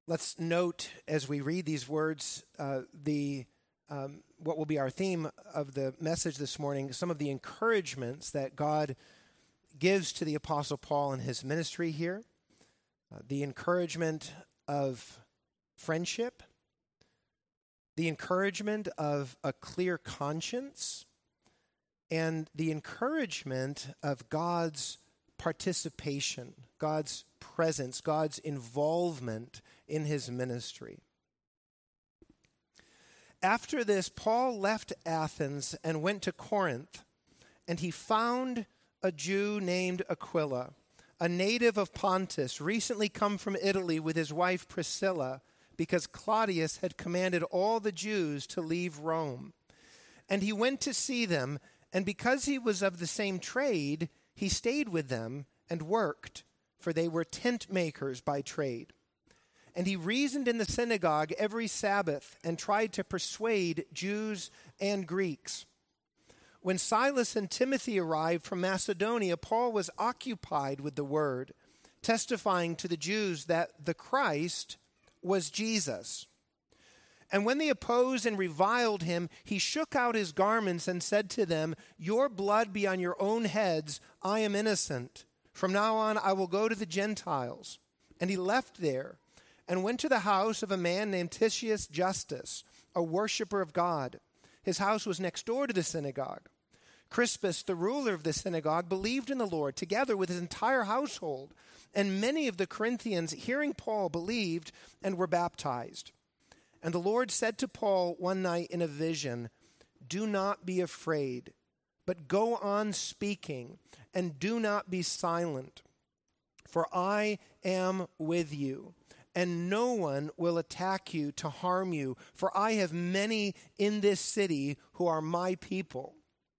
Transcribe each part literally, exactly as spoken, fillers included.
Let's note as we read these words, uh, the um, what will be our theme of the message this morning, some of the encouragements that God gives to the Apostle Paul in his ministry here. Uh, the encouragement of friendship, the encouragement of a clear conscience, and the encouragement of God's participation, God's presence, God's involvement in his ministry. After this, Paul left Athens and went to Corinth, and he found a Jew named Aquila, a native of Pontus, recently come from Italy with his wife Priscilla, because Claudius had commanded all the Jews to leave Rome. And he went to see them, and because he was of the same trade, he stayed with them and worked, for they were tent makers by trade. And he reasoned in the synagogue every Sabbath and tried to persuade Jews and Greeks. When Silas and Timothy arrived from Macedonia, Paul was occupied with the word, testifying to the Jews that the Christ was Jesus. And when they opposed and reviled him, he shook out his garments and said to them, "Your blood be on your own heads, I am innocent. From now on I will go to the Gentiles." And he left there and went to the house of a man named Titius Justus, a worshiper of God. His house was next door to the synagogue. Crispus, the ruler of the synagogue, believed in the Lord, together with his entire household. And many of the Corinthians, hearing Paul, believed and were baptized. And the Lord said to Paul one night in a vision, "Do not be afraid, but go on speaking, and do not be silent. For I am with you, and no one will attack you to harm you, for I have many in this city who are my people."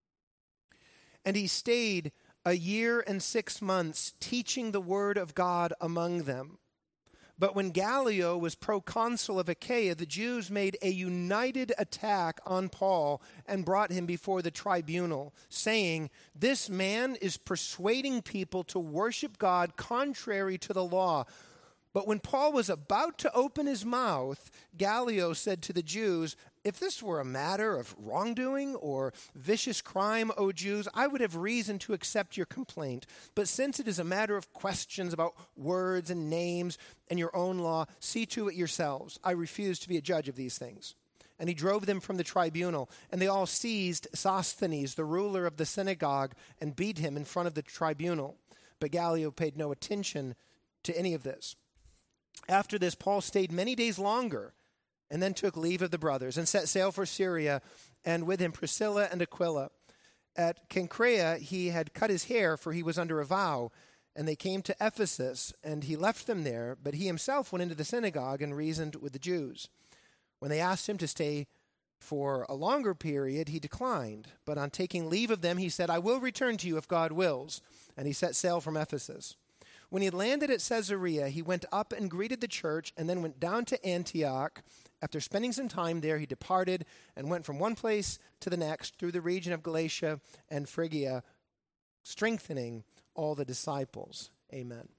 And he stayed a year and six months teaching the word of God among them. But when Gallio was proconsul of Achaia, the Jews made a united attack on Paul and brought him before the tribunal, saying, "This man is persuading people to worship God contrary to the law." But when Paul was about to open his mouth, Gallio said to the Jews, "If this were a matter of wrongdoing or vicious crime, O Jews, I would have reason to accept your complaint. But since it is a matter of questions about words and names and your own law, see to it yourselves. I refuse to be a judge of these things." And he drove them from the tribunal, and they all seized Sosthenes, the ruler of the synagogue, and beat him in front of the tribunal. But Gallio paid no attention to any of this. After this, Paul stayed many days longer and then took leave of the brothers and set sail for Syria, and with him Priscilla and Aquila. At Cenchrea he had cut his hair, for he was under a vow, and they came to Ephesus, and he left them there, but he himself went into the synagogue and reasoned with the Jews. When they asked him to stay for a longer period, he declined, but on taking leave of them he said, "I will return to you if God wills," and he set sail from Ephesus. When he had landed at Caesarea, he went up and greeted the church, and then went down to Antioch. After spending some time there, he departed and went from one place to the next through the region of Galatia and Phrygia, strengthening all the disciples. Amen.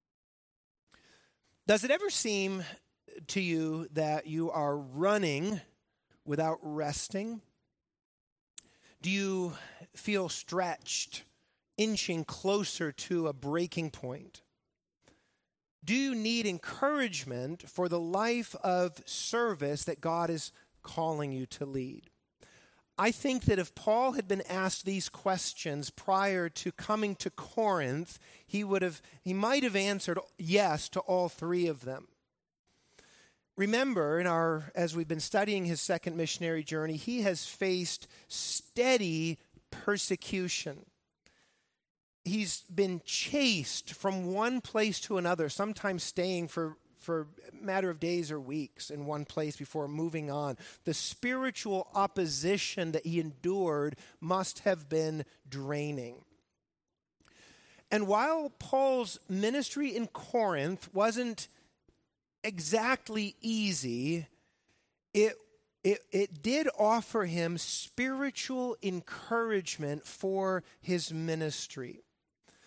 Does it ever seem to you that you are running without resting? Do you feel stretched, inching closer to a breaking point? Do you need encouragement for the life of service that God is calling you to lead? I think that if Paul had been asked these questions prior to coming to Corinth, he would have, he might have answered yes to all three of them. Remember, in our, as we've been studying his second missionary journey, he has faced steady persecution. He's been chased from one place to another, sometimes staying for, for a matter of days or weeks in one place before moving on. The spiritual opposition that he endured must have been draining. And while Paul's ministry in Corinth wasn't exactly easy, it It, it did offer him spiritual encouragement for his ministry.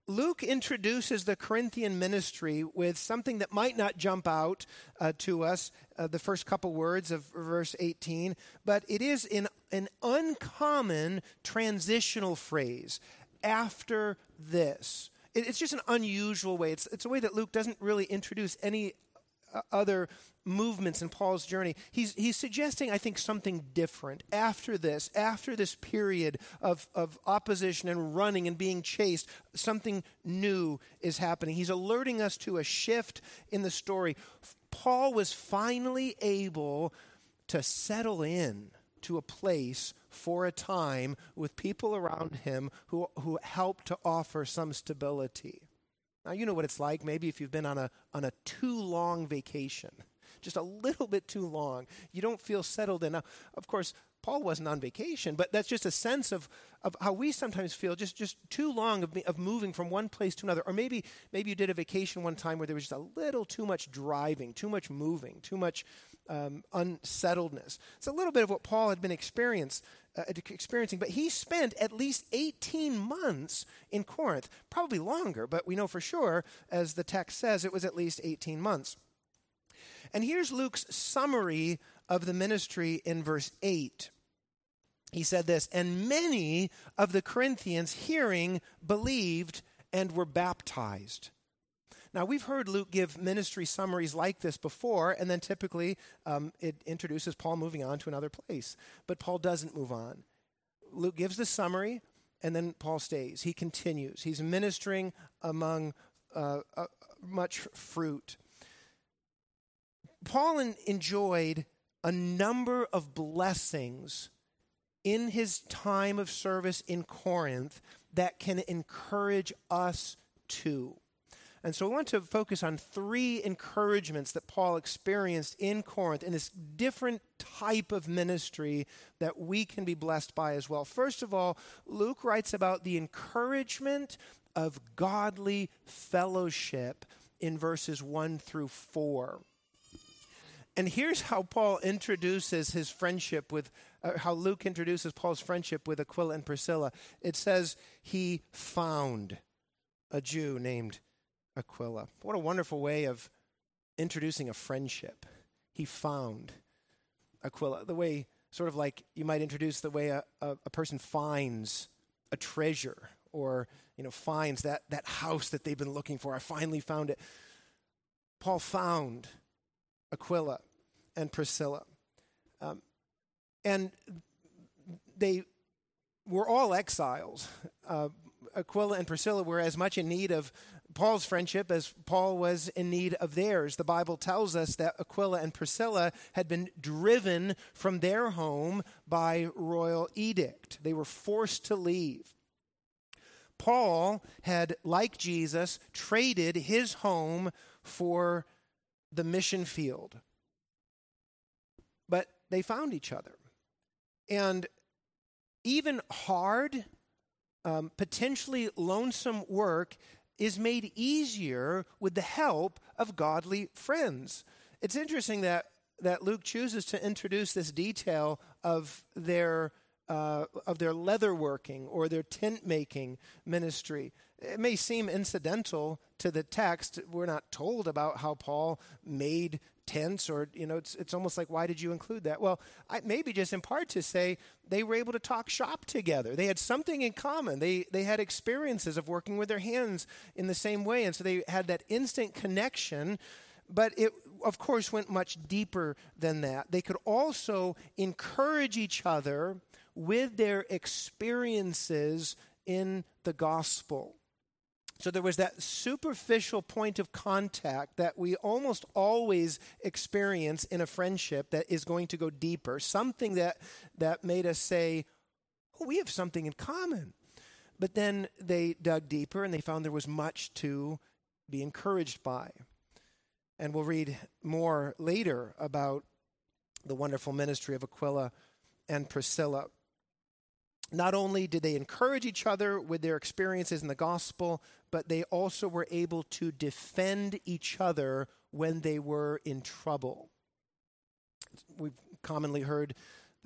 Luke introduces the Corinthian ministry with something that might not jump out uh, to us, uh, the first couple words of verse eighteen, but it is in an uncommon transitional phrase, after this. It, it's just an unusual way. It's, it's a way that Luke doesn't really introduce any uh, other movements in Paul's journey. He's he's suggesting, I think, something different. After this, after this period of, of opposition and running and being chased, something new is happening. He's alerting us to a shift in the story. Paul was finally able to settle in to a place for a time with people around him who, who help to offer some stability. Now, you know what it's like, maybe if you've been on a on a too long vacation, just a little bit too long. You don't feel settled in. Now, of course, Paul wasn't on vacation, but that's just a sense of, of how we sometimes feel, just, just too long of, of moving from one place to another. Or maybe maybe you did a vacation one time where there was just a little too much driving, too much moving, too much um, unsettledness. It's a little bit of what Paul had been experience, uh, experiencing, but he spent at least eighteen months in Corinth, probably longer, but we know for sure, as the text says, it was at least eighteen months. And here's Luke's summary of the ministry in verse eight. He said this, "And many of the Corinthians hearing believed and were baptized." Now, we've heard Luke give ministry summaries like this before, and then typically um, it introduces Paul moving on to another place. But Paul doesn't move on. Luke gives the summary, and then Paul stays. He continues. He's ministering among uh, uh, much fruit. Paul en- enjoyed a number of blessings in his time of service in Corinth that can encourage us too. And so I want to focus on three encouragements that Paul experienced in Corinth in this different type of ministry that we can be blessed by as well. First of all, Luke writes about the encouragement of godly fellowship in verses one through four. And here's how Paul introduces his friendship with, uh, how Luke introduces Paul's friendship with Aquila and Priscilla. It says, he found a Jew named Aquila. What a wonderful way of introducing a friendship. He found Aquila. The way, sort of like you might introduce the way a, a, a person finds a treasure, or, you know, finds that, that house that they've been looking for. I finally found it. Paul found Aquila and Priscilla. Um, and they were all exiles. Uh, Aquila and Priscilla were as much in need of Paul's friendship as Paul was in need of theirs. The Bible tells us that Aquila and Priscilla had been driven from their home by royal edict. They were forced to leave. Paul had, like Jesus, traded his home for the mission field. But they found each other. And even hard, um, potentially lonesome work is made easier with the help of godly friends. It's interesting that, that Luke chooses to introduce this detail of their uh, of their leatherworking or their tent-making ministry. It may seem incidental to the text. We're not told about how Paul made tents, or, you know, it's it's almost like, why did you include that? Well, I, maybe just in part to say they were able to talk shop together. They had something in common. They they had experiences of working with their hands in the same way, and so they had that instant connection. But it, of course, went much deeper than that. They could also encourage each other with their experiences in the gospel. So there was that superficial point of contact that we almost always experience in a friendship that is going to go deeper, something that, that made us say, oh, we have something in common. But then they dug deeper and they found there was much to be encouraged by. And we'll read more later about the wonderful ministry of Aquila and Priscilla. Not only did they encourage each other with their experiences in the gospel, but they also were able to defend each other when they were in trouble. We've commonly heard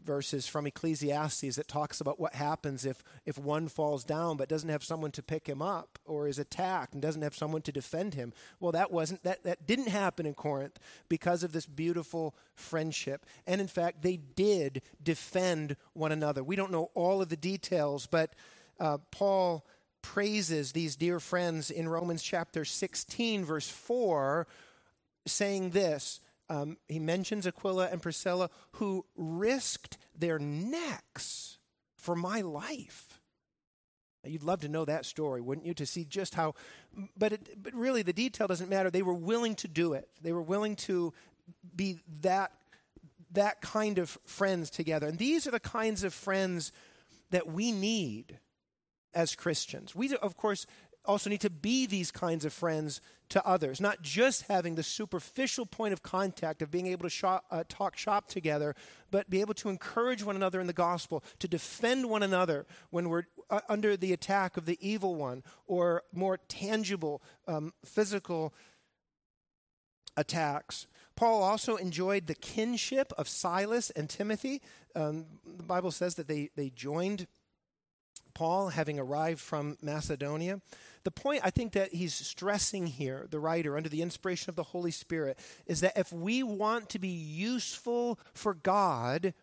verses from Ecclesiastes that talks about what happens if, if one falls down but doesn't have someone to pick him up, or is attacked and doesn't have someone to defend him. Well, that wasn't that, that didn't happen in Corinth because of this beautiful friendship. And in fact, they did defend one another. We don't know all of the details, but uh, Paul praises these dear friends in Romans chapter sixteen, verse four, saying this. Um, he mentions Aquila and Priscilla, who risked their necks for my life. Now, you'd love to know that story, wouldn't you? To see just how, but it, but really the detail doesn't matter. They were willing to do it. They were willing to be that that kind of friends together. And these are the kinds of friends that we need as Christians. We, of course, also need to be these kinds of friends to others, not just having the superficial point of contact of being able to shop, uh, talk shop together, but be able to encourage one another in the gospel, to defend one another when we're uh, under the attack of the evil one, or more tangible um, physical attacks. Paul also enjoyed the kinship of Silas and Timothy. Um, the Bible says that they, they joined Paul, having arrived from Macedonia. The point I think that he's stressing here, the writer, under the inspiration of the Holy Spirit, is that if we want to be useful for God,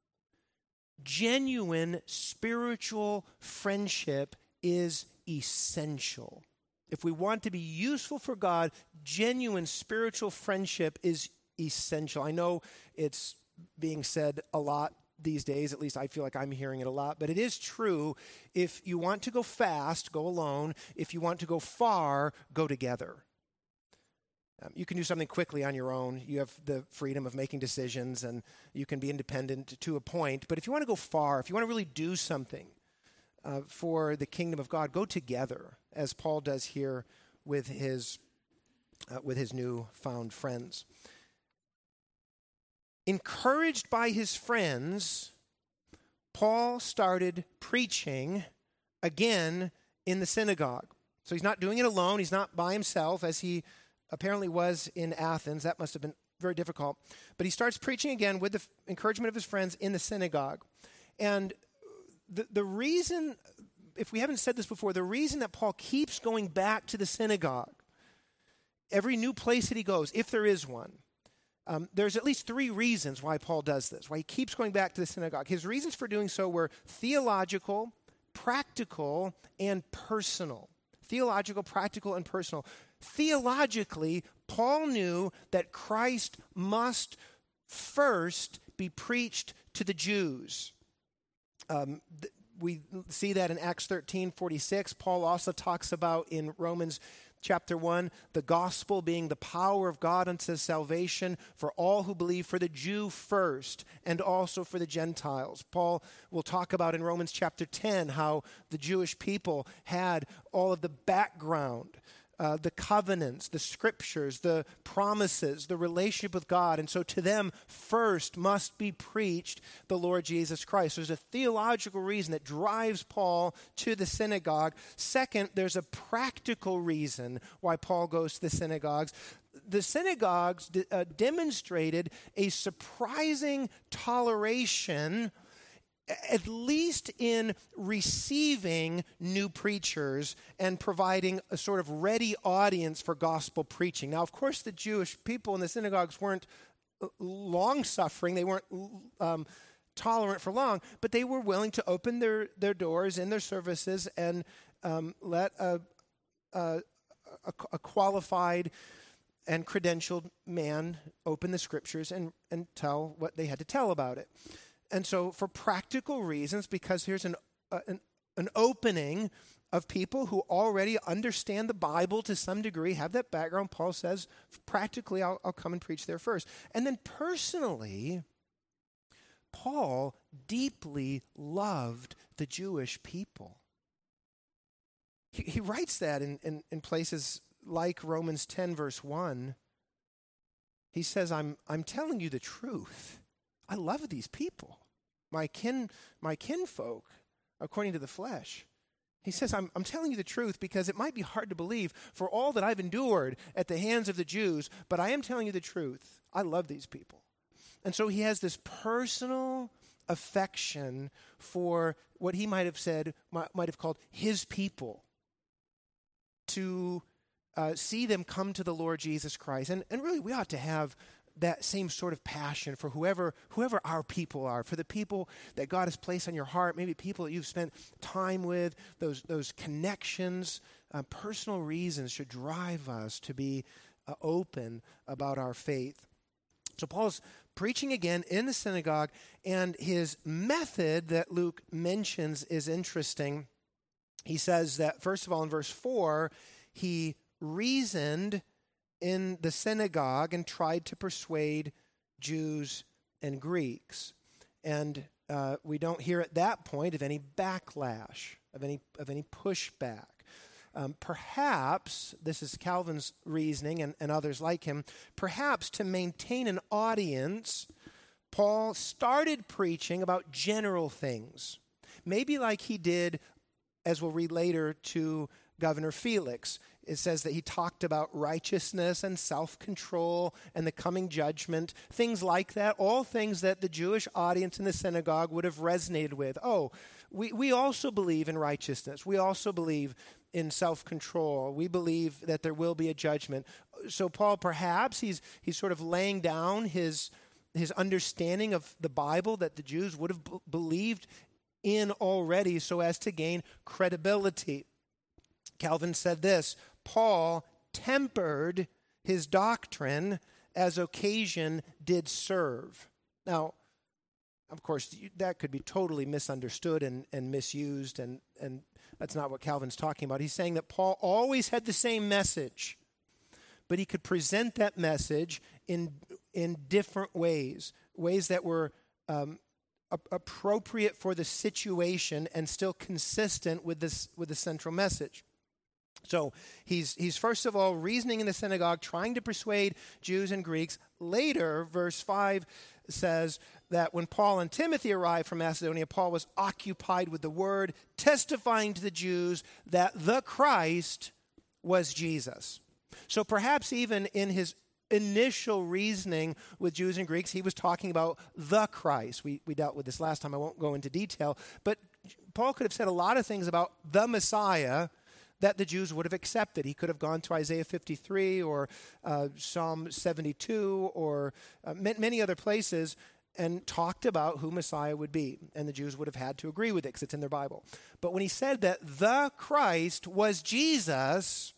genuine spiritual friendship is essential. If we want to be useful for God, genuine spiritual friendship is essential. I know it's being said a lot these days, at least I feel like I'm hearing it a lot, but it is true. If you want to go fast, go alone. If you want to go far, go together. Um, you can do something quickly on your own. You have the freedom of making decisions, and you can be independent to a point. But if you want to go far, if you want to really do something uh, for the kingdom of God, go together, as Paul does here with his uh, with his newfound friends. Encouraged by his friends, Paul started preaching again in the synagogue. So he's not doing it alone. He's not by himself, as he apparently was in Athens. That must have been very difficult. But he starts preaching again with the f- encouragement of his friends in the synagogue. And the, the reason, if we haven't said this before, the reason that Paul keeps going back to the synagogue, every new place that he goes, if there is one, Um, there's at least three reasons why Paul does this, why he keeps going back to the synagogue. His reasons for doing so were theological, practical, and personal. Theological, practical, and personal. Theologically, Paul knew that Christ must first be preached to the Jews. Um, th- we see that in Acts thirteen forty-six. Paul also talks about in Romans Chapter one, the gospel being the power of God unto salvation for all who believe, for the Jew first, and also for the Gentiles. Paul will talk about in Romans chapter ten how the Jewish people had all of the background, uh, the covenants, the scriptures, the promises, the relationship with God. And so to them first must be preached the Lord Jesus Christ. There's a theological reason that drives Paul to the synagogue. Second, there's a practical reason why Paul goes to the synagogues. The synagogues d- uh, demonstrated a surprising toleration, at least in receiving new preachers and providing a sort of ready audience for gospel preaching. Now, of course, the Jewish people in the synagogues weren't long-suffering. They weren't um, tolerant for long, but they were willing to open their, their doors in their services and um, let a, a, a qualified and credentialed man open the scriptures and, and tell what they had to tell about it. And so for practical reasons, because here's an, uh, an an opening of people who already understand the Bible to some degree, have that background, Paul says, practically, I'll, I'll come and preach there first. And then personally, Paul deeply loved the Jewish people. He, he writes that in, in, in places like Romans ten, verse one. He says, I'm, I'm telling you the truth. I love these people, my kin, my kinfolk, according to the flesh. He says, I'm, I'm telling you the truth because it might be hard to believe for all that I've endured at the hands of the Jews, but I am telling you the truth. I love these people. And so he has this personal affection for what he might have said, might, might have called his people, to uh, see them come to the Lord Jesus Christ. And, and really, we ought to have that same sort of passion for whoever whoever our people are, for the people that God has placed on your heart, maybe people that you've spent time with, those those connections, uh, personal reasons should drive us to be uh, open about our faith. So Paul's preaching again in the synagogue, and his method that Luke mentions is interesting. He says that, first of all, in verse four, he reasoned in the synagogue and tried to persuade Jews and Greeks. And uh, we don't hear at that point of any backlash, of any of any pushback. Um, perhaps, this is Calvin's reasoning and, and others like him, perhaps to maintain an audience, Paul started preaching about general things. Maybe like he did, as we'll read later, to Governor Felix. It says that he talked about righteousness and self-control and the coming judgment, things like that, all things that the Jewish audience in the synagogue would have resonated with. Oh, we, we also believe in righteousness. We also believe in self-control. We believe that there will be a judgment. So Paul, perhaps he's he's sort of laying down his his understanding of the Bible that the Jews would have b- believed in already so as to gain credibility. Calvin said this: Paul tempered his doctrine as occasion did serve. Now, of course, that could be totally misunderstood and, and misused, and, and that's not what Calvin's talking about. He's saying that Paul always had the same message, but he could present that message in, in different ways, ways that were um, a- appropriate for the situation and still consistent with this with the central message. So he's he's first of all reasoning in the synagogue, trying to persuade Jews and Greeks. Later, verse five says that when Paul and Timothy arrived from Macedonia, Paul was occupied with the word, testifying to the Jews that the Christ was Jesus. So perhaps even in his initial reasoning with Jews and Greeks, he was talking about the Christ. We, we dealt with this last time. I won't go into detail. But Paul could have said a lot of things about the Messiah that the Jews would have accepted. He could have gone to Isaiah fifty-three or uh, Psalm seventy-two or uh, many other places and talked about who Messiah would be. And the Jews would have had to agree with it because it's in their Bible. But when he said that the Christ was Jesus,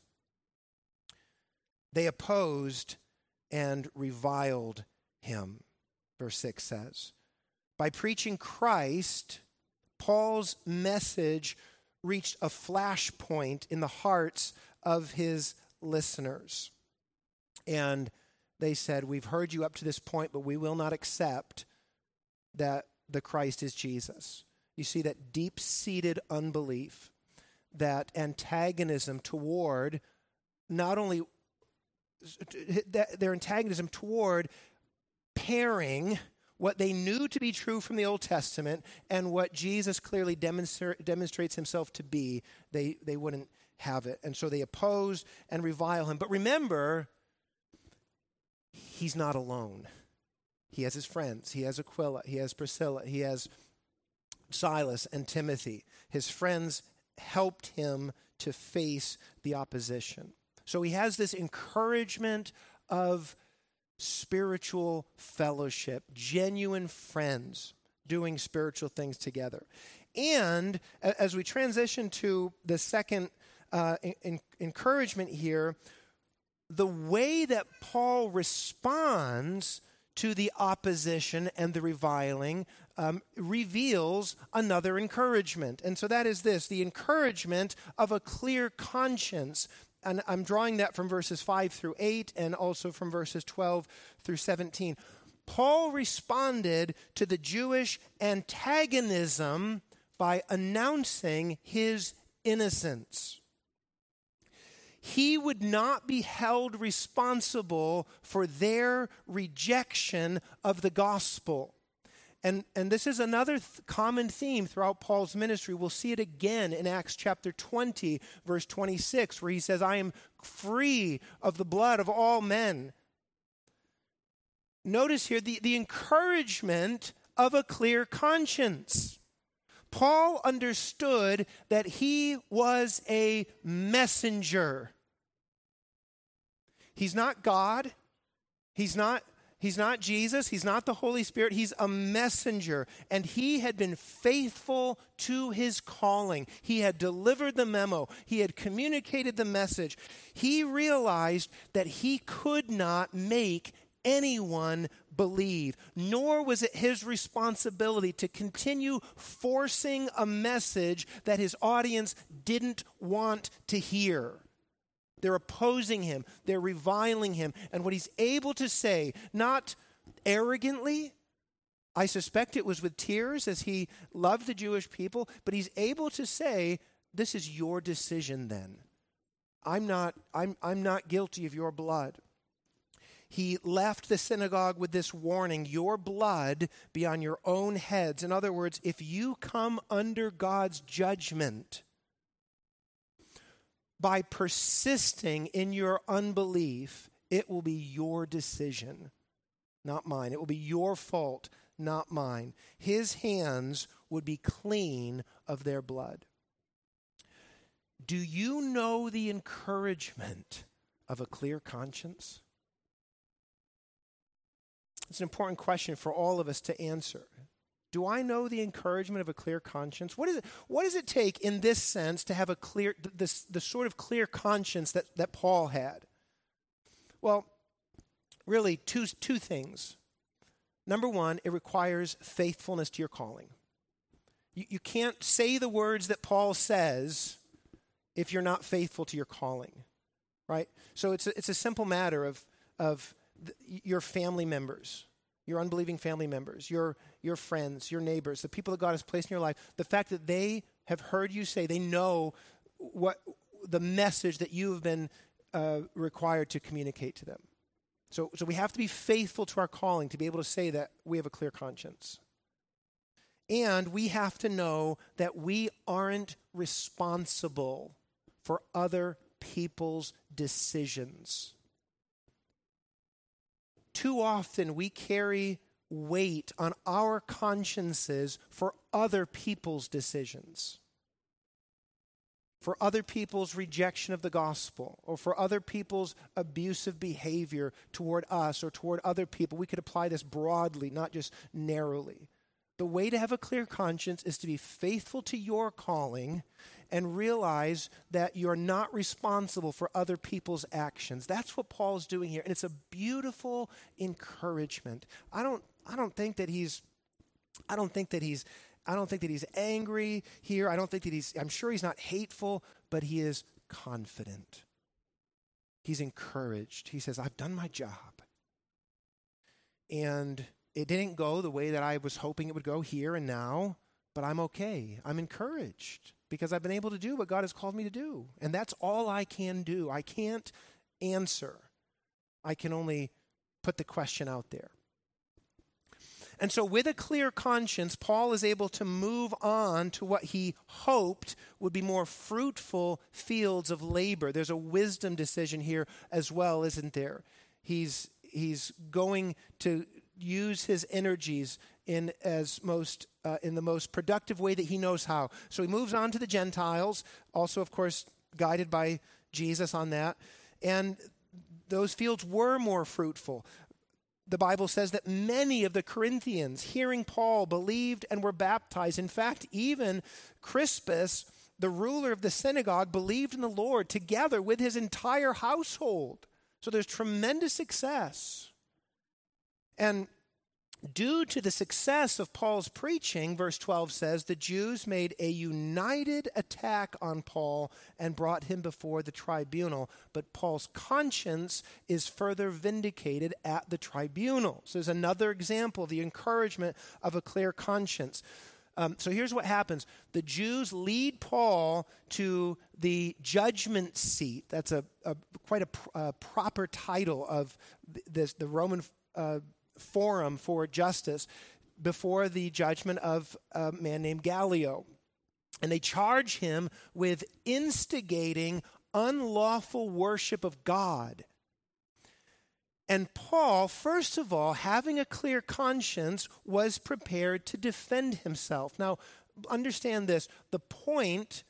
they opposed and reviled him. Verse six says, by preaching Christ, Paul's message reached a flashpoint in the hearts of his listeners. And they said, we've heard you up to this point, but we will not accept that the Christ is Jesus. You see that deep-seated unbelief, that antagonism toward not only that their antagonism toward pairing what they knew to be true from the Old Testament and what Jesus clearly demonstra- demonstrates himself to be, they, they wouldn't have it. And so they oppose and revile him. But remember, he's not alone. He has his friends. He has Aquila. He has Priscilla. He has Silas and Timothy. His friends helped him to face the opposition. So he has this encouragement of spiritual fellowship, genuine friends doing spiritual things together. And as we transition to the second uh, in, encouragement here, the way that Paul responds to the opposition and the reviling um, reveals another encouragement. And so that is this, the encouragement of a clear conscience. And I'm drawing that from verses five through eight and also from verses twelve through seventeen. Paul responded to the Jewish antagonism by announcing his innocence. He would not be held responsible for their rejection of the gospel. And, and this is another th- common theme throughout Paul's ministry. We'll see it again in Acts chapter twenty, verse twenty-six, where he says, I am free of the blood of all men. Notice here the, the encouragement of a clear conscience. Paul understood that he was a messenger. He's not God. He's not, he's not Jesus. He's not the Holy Spirit. He's a messenger. And he had been faithful to his calling. He had delivered the memo. He had communicated the message. He realized that he could not make anyone believe, nor was it his responsibility to continue forcing a message that his audience didn't want to hear. They're opposing him. They're reviling him. And what he's able to say, not arrogantly, I suspect it was with tears as he loved the Jewish people, but he's able to say, this is your decision then. I'm not, I'm, I'm not guilty of your blood. He left the synagogue with this warning, your blood be on your own heads. In other words, if you come under God's judgment by persisting in your unbelief, it will be your decision, not mine. It will be your fault, not mine. His hands would be clean of their blood. Do you know the encouragement of a clear conscience? It's an important question for all of us to answer. Do I know the encouragement of a clear conscience? What is it, what does it take in this sense to have a clear, this, the sort of clear conscience that, that Paul had? Well, really two, two things. Number one, it requires faithfulness to your calling. You, you can't say the words that Paul says if you're not faithful to your calling, right? So it's a, it's a simple matter of, of your family members, your unbelieving family members, your, your friends, your neighbors, the people that God has placed in your life, the fact that they have heard you say, they know what the message that you have been uh, required to communicate to them. So, so we have to be faithful to our calling to be able to say that we have a clear conscience. And we have to know that we aren't responsible for other people's decisions. Too often we carry weight on our consciences for other people's decisions, for other people's rejection of the gospel, or for other people's abusive behavior toward us or toward other people. We could apply this broadly, not just narrowly. The way to have a clear conscience is to be faithful to your calling and realize that you're not responsible for other people's actions. That's what Paul's doing here, and it's a beautiful encouragement. I don't I don't think that he's I don't think that he's I don't think that he's angry here. I don't think that he's I'm sure he's not hateful, but he is confident. He's encouraged. He says, "I've done my job." And it didn't go the way that I was hoping it would go here and now, but I'm okay. I'm encouraged because I've been able to do what God has called me to do. And that's all I can do. I can't answer. I can only put the question out there. And so with a clear conscience, Paul is able to move on to what he hoped would be more fruitful fields of labor. There's a wisdom decision here as well, isn't there? He's he's going to use his energies in as most uh, in the most productive way that he knows how. So he moves on to the Gentiles, also, of course, guided by Jesus on that. And those fields were more fruitful. The Bible says that many of the Corinthians, hearing Paul, believed and were baptized. In fact, even Crispus, the ruler of the synagogue, believed in the Lord together with his entire household. So there's tremendous success. And due to the success of Paul's preaching, verse twelve says, the Jews made a united attack on Paul and brought him before the tribunal. But Paul's conscience is further vindicated at the tribunal. So there's another example of the encouragement of a clear conscience. Um, so here's what happens. The Jews lead Paul to the judgment seat. That's a, a quite a, pr- a proper title of this, the Roman uh, forum for justice before the judgment of a man named Gallio. And they charge him with instigating unlawful worship of God. And Paul, first of all, having a clear conscience, was prepared to defend himself. Now, understand this. The point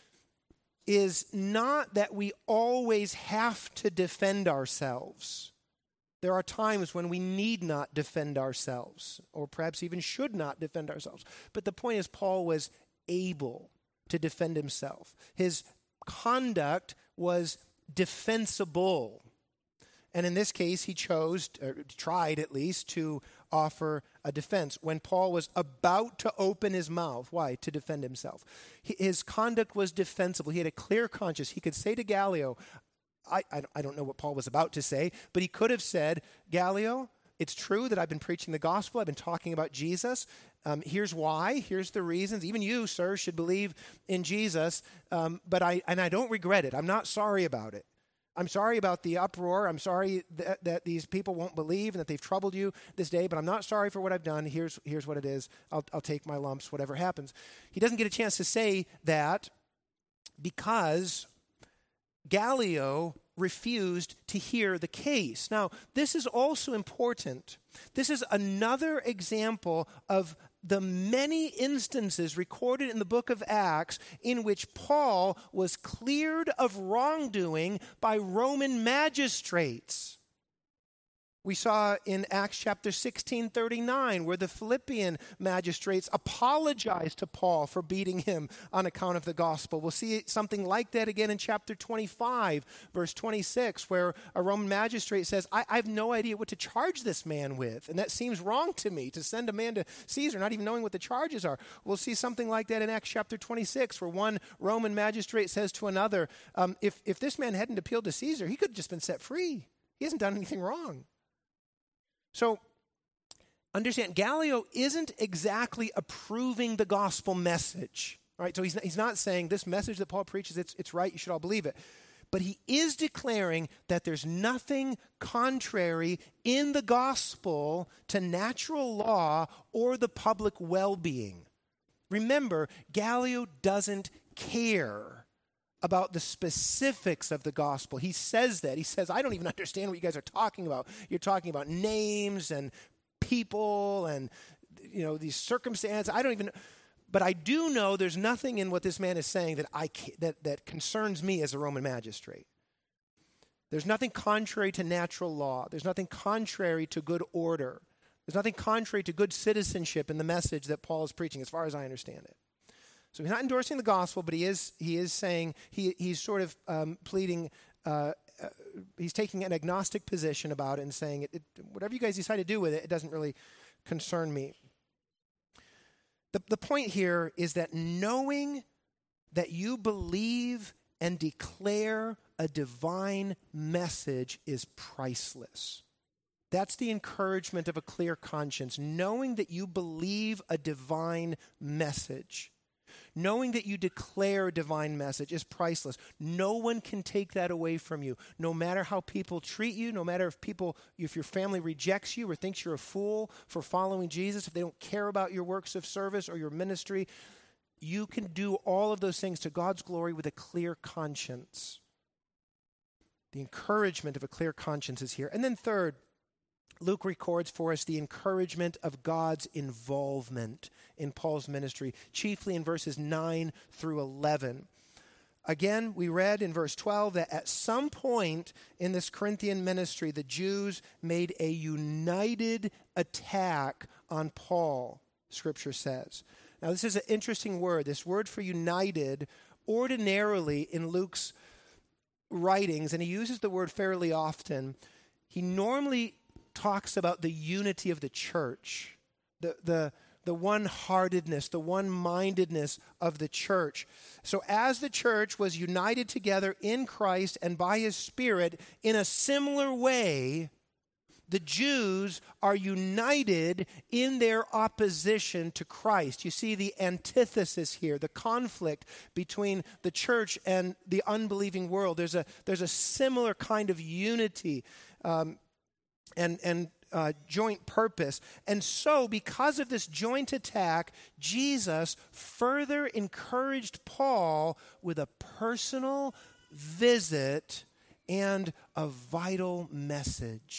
is not that we always have to defend ourselves. There are times when we need not defend ourselves, or perhaps even should not defend ourselves. But the point is, Paul was able to defend himself. His conduct was defensible. And in this case, he chose, or tried at least, to offer a defense when Paul was about to open his mouth. Why? To defend himself. His conduct was defensible. He had a clear conscience. He could say to Gallio, I, I, I don't know what Paul was about to say, but he could have said, Gallio, it's true that I've been preaching the gospel. I've been talking about Jesus. Um, here's why. Here's the reasons. Even you, sir, should believe in Jesus. Um, but I and I don't regret it. I'm not sorry about it. I'm sorry about the uproar. I'm sorry that, that these people won't believe and that they've troubled you this day, but I'm not sorry for what I've done. Here's, here's what it is. I'll, I'll take my lumps, whatever happens. He doesn't get a chance to say that because Gallio refused to hear the case. Now, this is also important. This is another example of the many instances recorded in the book of Acts in which Paul was cleared of wrongdoing by Roman magistrates. We saw in Acts chapter sixteen thirty-nine where the Philippian magistrates apologized to Paul for beating him on account of the gospel. We'll see something like that again in chapter twenty-five, verse twenty-six, where a Roman magistrate says, I, I have no idea what to charge this man with, and that seems wrong to me, to send a man to Caesar not even knowing what the charges are. We'll see something like that in Acts chapter twenty-six, where one Roman magistrate says to another, um, if, if this man hadn't appealed to Caesar, he could have just been set free. He hasn't done anything wrong. So, understand, Gallio isn't exactly approving the gospel message, right? So he's not, he's not saying this message that Paul preaches, it's, it's right, you should all believe it. But he is declaring that there's nothing contrary in the gospel to natural law or the public well-being. Remember, Gallio doesn't care about the specifics of the gospel. He says that. He says, I don't even understand what you guys are talking about. You're talking about names and people and, you know, these circumstances. I don't even, but I do know there's nothing in what this man is saying that I that, that concerns me as a Roman magistrate. There's nothing contrary to natural law. There's nothing contrary to good order. There's nothing contrary to good citizenship in the message that Paul is preaching, as far as I understand it. So he's not endorsing the gospel, but he is he is saying, he he's sort of um, pleading, uh, uh, he's taking an agnostic position about it and saying, it, it, whatever you guys decide to do with it, it doesn't really concern me. The, the point here is that knowing that you believe and declare a divine message is priceless. That's the encouragement of a clear conscience, knowing that you believe a divine message. Knowing that you declare a divine message is priceless. No one can take that away from you. No matter how people treat you, no matter if people, if your family rejects you or thinks you're a fool for following Jesus, if they don't care about your works of service or your ministry, you can do all of those things to God's glory with a clear conscience. The encouragement of a clear conscience is here. And then third, Luke records for us the encouragement of God's involvement in Paul's ministry, chiefly in verses nine through eleven. Again, we read in verse twelve that at some point in this Corinthian ministry, the Jews made a united attack on Paul, Scripture says. Now, this is an interesting word. This word for united, ordinarily in Luke's writings, and he uses the word fairly often, he normally talks about the unity of the church, the the the one-heartedness, the one-mindedness of the church. So as the church was united together in Christ and by his Spirit, in a similar way, the Jews are united in their opposition to Christ. You see the antithesis here, the conflict between the church and the unbelieving world. There's a there's a similar kind of unity um, and and uh, joint purpose. And so, because of this joint attack, Jesus further encouraged Paul with a personal visit and a vital message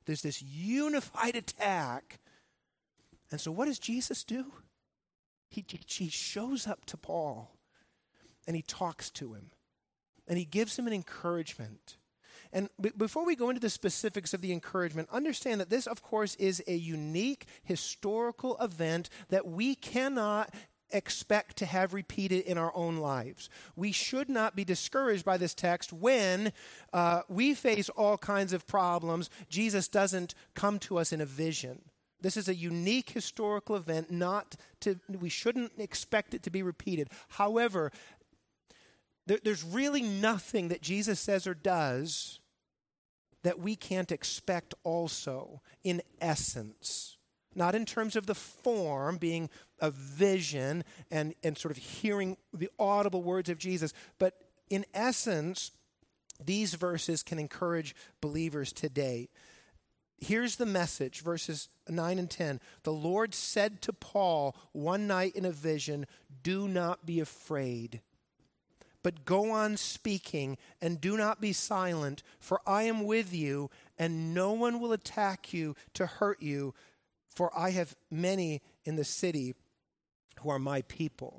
There's this unified attack. And so what does Jesus do? He, he shows up to Paul and he talks to him and he gives him an encouragement. And b- before we go into the specifics of the encouragement, understand that this, of course, is a unique historical event that we cannot expect to have repeated in our own lives. We should not be discouraged by this text when uh, we face all kinds of problems. Jesus doesn't come to us in a vision. This is a unique historical event, not to, we shouldn't expect it to be repeated. However, there, there's really nothing that Jesus says or does that we can't expect also in essence. Not in terms of the form, being a vision and, and sort of hearing the audible words of Jesus, but in essence, these verses can encourage believers today. Here's the message, verses nine and ten. The Lord said to Paul one night in a vision, "Do not be afraid, but go on speaking and do not be silent, for I am with you, and no one will attack you to hurt you, for I have many in the city who are my people."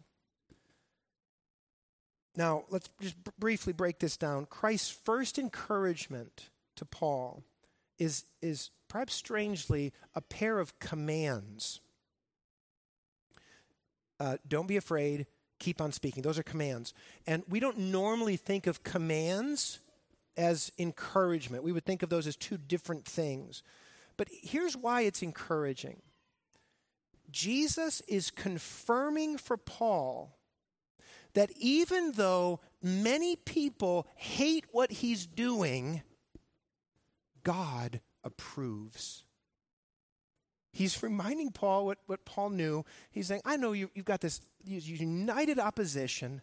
Now, let's just b- briefly break this down. Christ's first encouragement to Paul is, is perhaps strangely a pair of commands. Uh, don't be afraid. Keep on speaking. Those are commands. And we don't normally think of commands as encouragement. We would think of those as two different things. But here's why it's encouraging. Jesus is confirming for Paul that even though many people hate what he's doing, God approves. He's reminding Paul what, what Paul knew. He's saying, I know you, you've got this united opposition,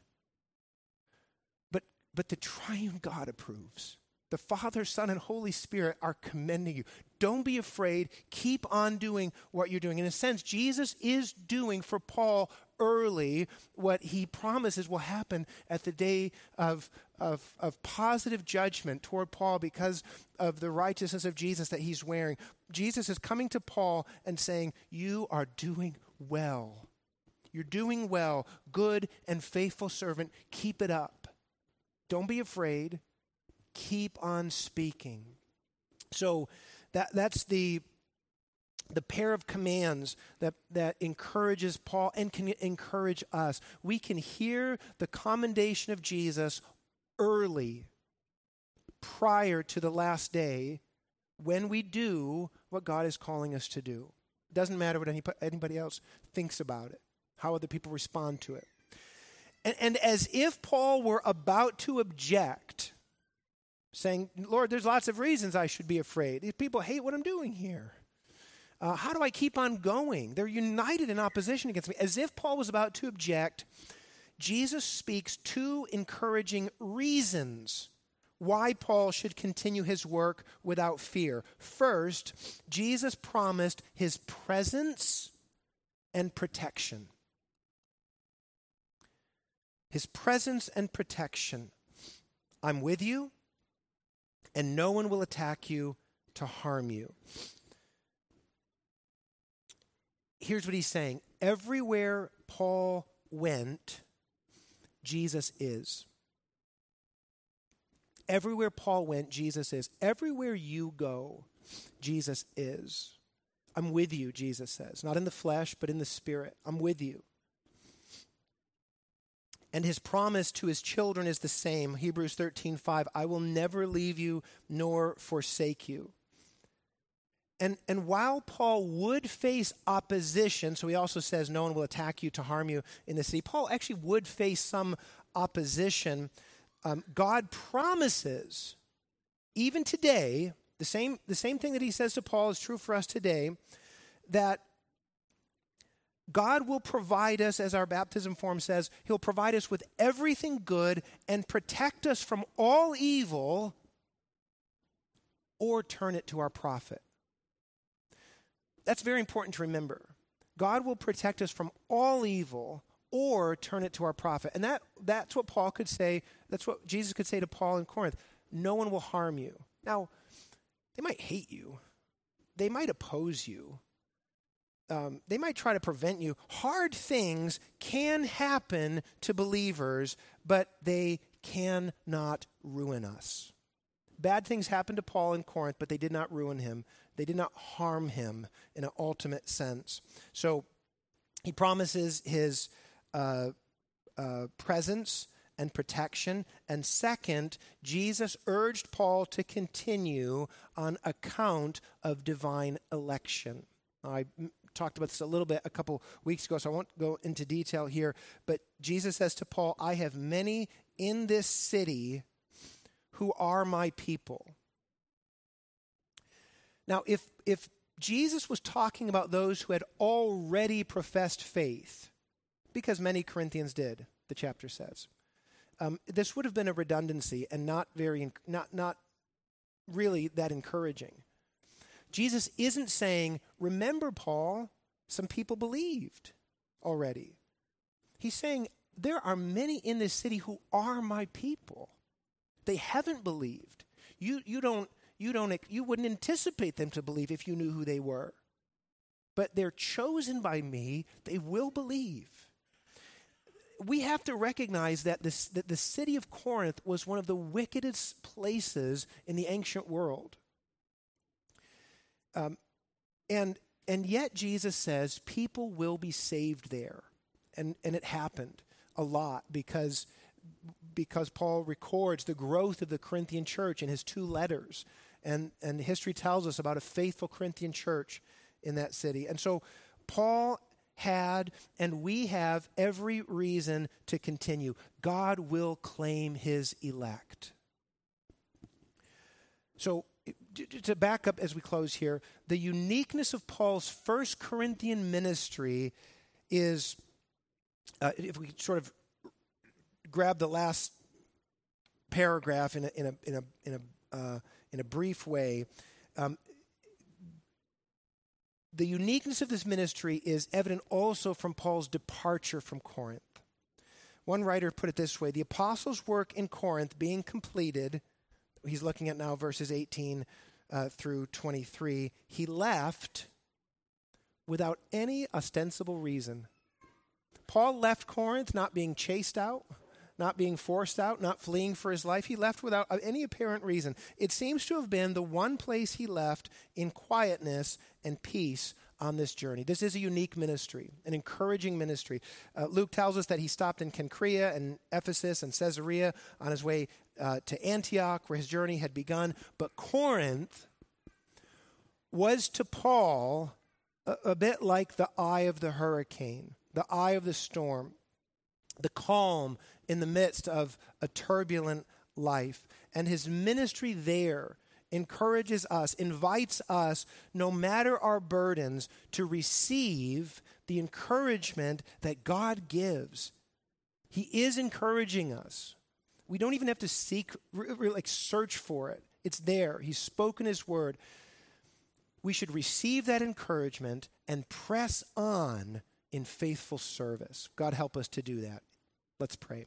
but, but the triune God approves. The Father, Son, and Holy Spirit are commending you. Don't be afraid. Keep on doing what you're doing. In a sense, Jesus is doing for Paul early what he promises will happen at the day of, of, of positive judgment toward Paul because of the righteousness of Jesus that he's wearing. Jesus is coming to Paul and saying, you are doing well. You're doing well. Good and faithful servant. Keep it up. Don't be afraid. Keep on speaking. So that that's the the pair of commands that, that encourages Paul and can encourage us. We can hear the commendation of Jesus early, prior to the last day, when we do what God is calling us to do. It doesn't matter what any, anybody else thinks about it, how other people respond to it. And, and as if Paul were about to object, saying, Lord, there's lots of reasons I should be afraid. These people hate what I'm doing here. Uh, how do I keep on going? They're united in opposition against me. As if Paul was about to object, Jesus speaks two encouraging reasons why Paul should continue his work without fear. First, Jesus promised his presence and protection. His presence and protection. I'm with you, and no one will attack you to harm you. Here's what he's saying. Everywhere Paul went, Jesus is. Everywhere Paul went, Jesus is. Everywhere you go, Jesus is. I'm with you, Jesus says. Not in the flesh, but in the spirit. I'm with you. And his promise to his children is the same. Hebrews thirteen five, I will never leave you nor forsake you. And, and while Paul would face opposition, so he also says no one will attack you to harm you in the city, Paul actually would face some opposition. Um, God promises, even today, the same, the same thing that he says to Paul is true for us today, that God will provide us, as our baptism form says, he'll provide us with everything good and protect us from all evil or turn it to our profit. That's very important to remember. God will protect us from all evil or turn it to our profit. And that that's what Paul could say, that's what Jesus could say to Paul in Corinth. No one will harm you. Now, they might hate you. they might oppose you. Um, they might try to prevent you. Hard things can happen to believers, but they cannot ruin us. Bad things happened to Paul in Corinth, but they did not ruin him. They did not harm him in an ultimate sense. So he promises his uh, uh, presence and protection. And second, Jesus urged Paul to continue on account of divine election. I talked about this a little bit a couple weeks ago, so I won't go into detail here. But Jesus says to Paul, I have many in this city who are my people. Now, if if Jesus was talking about those who had already professed faith, because many Corinthians did, the chapter says, um, this would have been a redundancy and not very not not really that encouraging. Jesus isn't saying, remember, Paul, some people believed already. He's saying, there are many in this city who are my people. They haven't believed. You you don't you don't you wouldn't anticipate them to believe if you knew who they were. But they're chosen by me, they will believe. We have to recognize that this that the city of Corinth was one of the wickedest places in the ancient world. Um, and and yet Jesus says people will be saved there. And and it happened a lot because because Paul records the growth of the Corinthian church in his two letters. And, and history tells us about a faithful Corinthian church in that city. And so Paul had, and we have every reason to continue. God will claim his elect. So to back up as we close here, the uniqueness of Paul's first Corinthian ministry is, uh, if we sort of grab the last paragraph in a in a in a in a uh, in a brief way. Um, the uniqueness of this ministry is evident also from Paul's departure from Corinth. One writer put it this way: the apostles' work in Corinth being completed, he's looking at now verses eighteen uh, through twenty-three. He left without any ostensible reason. Paul left Corinth not being chased out, not being forced out, not fleeing for his life. He left without any apparent reason. It seems to have been the one place he left in quietness and peace on this journey. This is a unique ministry, an encouraging ministry. Uh, Luke tells us that he stopped in Cenchrea and Ephesus and Caesarea on his way uh, to Antioch, where his journey had begun. But Corinth was to Paul a, a bit like the eye of the hurricane, the eye of the storm, the calm in the midst of a turbulent life. And his ministry there encourages us, invites us, no matter our burdens, to receive the encouragement that God gives. He is encouraging us. We don't even have to seek, like search for it. It's there. He's spoken his word. We should receive that encouragement and press on in faithful service. God help us to do that. Let's pray.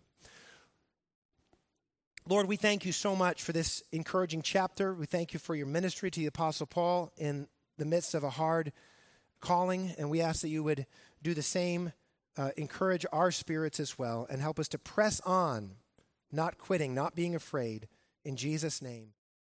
Lord, we thank you so much for this encouraging chapter. We thank you for your ministry to the Apostle Paul in the midst of a hard calling, and we ask that you would do the same, uh, encourage our spirits as well, and help us to press on, not quitting, not being afraid. In Jesus' name.